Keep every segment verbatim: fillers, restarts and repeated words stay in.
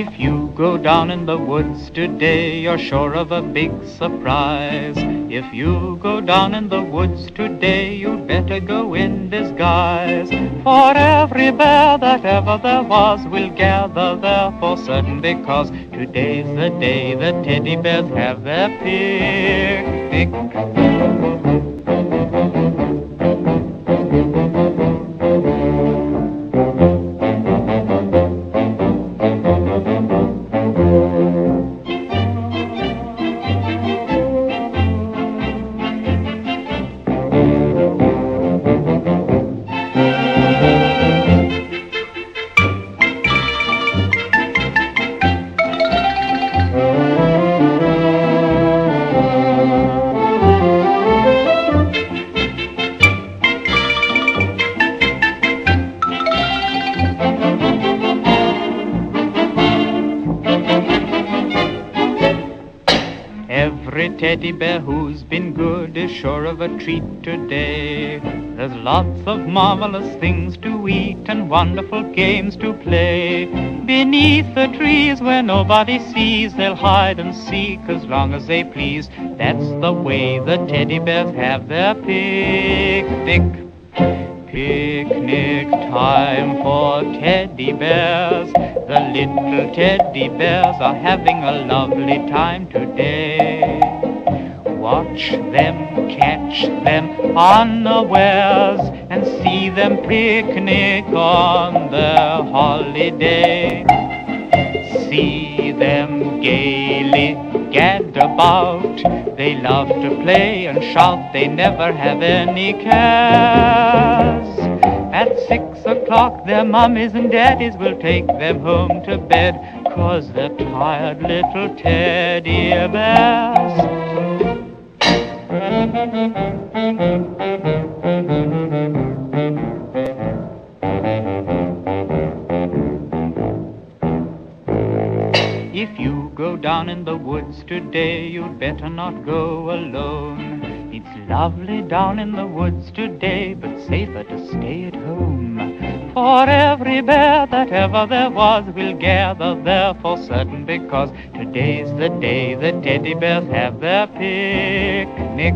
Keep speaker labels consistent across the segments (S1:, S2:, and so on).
S1: If you go down in the woods today, you're sure of a big surprise. If you go down in the woods today, you'd better go in disguise. For every bear that ever there was will gather there for certain, because today's the day the teddy bears have their picnic. Every teddy bear who's been good is sure of a treat today. There's lots of marvelous things to eat and wonderful games to play. Beneath the trees where nobody sees, they'll hide and seek as long as they please. That's the way the teddy bears have their picnic. Picnic time for teddy bears. The little teddy bears are having a lovely time today. Watch them, catch them unawares, and see them picnic on their holiday. See them gaily gad about. They love to play and shout, they never have any cares. At six o'clock their mummies and daddies will take them home to bed, 'cause they're tired little teddy bears. If you go down in the woods today, you'd better not go alone. It's lovely down in the woods today, but safer to stay at home. For every bear that ever there was will gather there for certain, because today's the day the teddy bears have their picnic.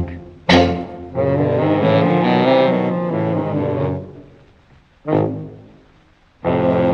S2: Thank you.